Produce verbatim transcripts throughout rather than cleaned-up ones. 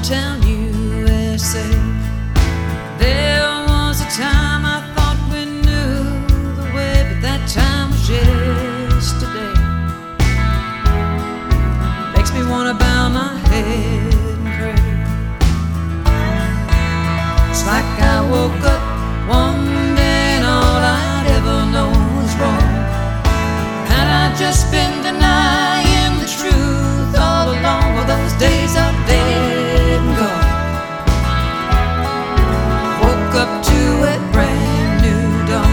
town, U S A. There was a time I thought we knew the way, but that time was yesterday. Makes me wanna bow my head and pray. It's like I woke up one day and all I'd ever known was wrong. Had I just been denying the truth all along, well, those days are dead and gone. Woke up to a brand new dawn.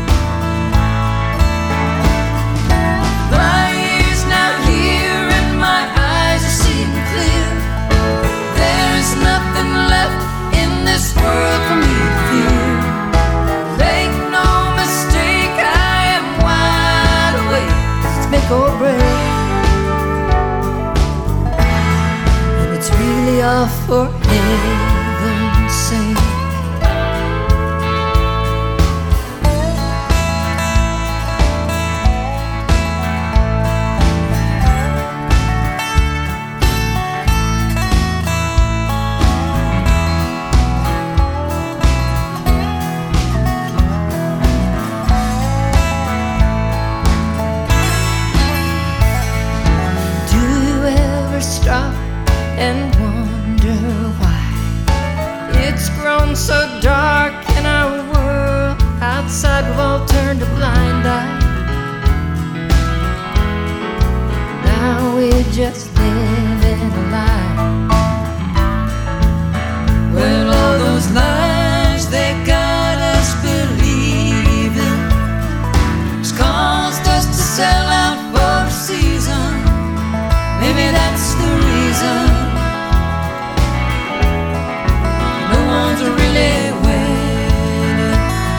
The light is now here and my eyes are seeing clear. There is nothing left in this world for me to fear. Make no mistake, I am wide awake. It's make or break, and it's really all for heaven's sake. Stop and wonder why it's grown so dark in our world. Outside we've all turned a blind eye. Now we just live in a lie. Well, all those lies they got us believing has caused us to sell out for a season. Maybe that's the reason no one's really winning.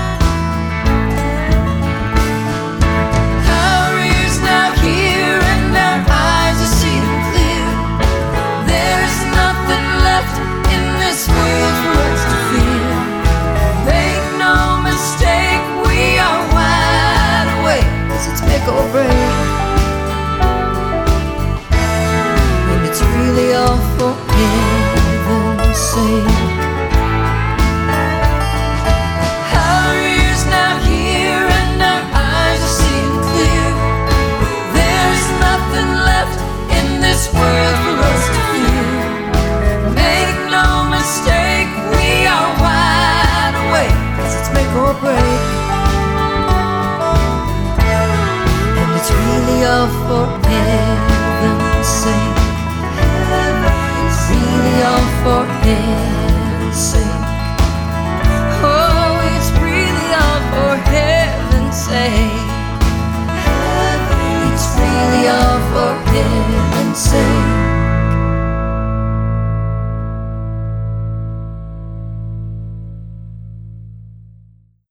Our ears now hear and our eyes are seeing clear. There's nothing left in this world for us to fear. Make no mistake, we are wide awake, 'cause it's make or break. Really all for heaven's sake. Our ears now hear and our eyes are seeing clear. There's nothing left in this world for us to fear. Make no mistake, we are wide awake, 'cause it's make or break, and it's really all for heaven's sake. Really all for heaven's sake. Oh, it's really all for heaven's sake. It's really all for heaven's sake.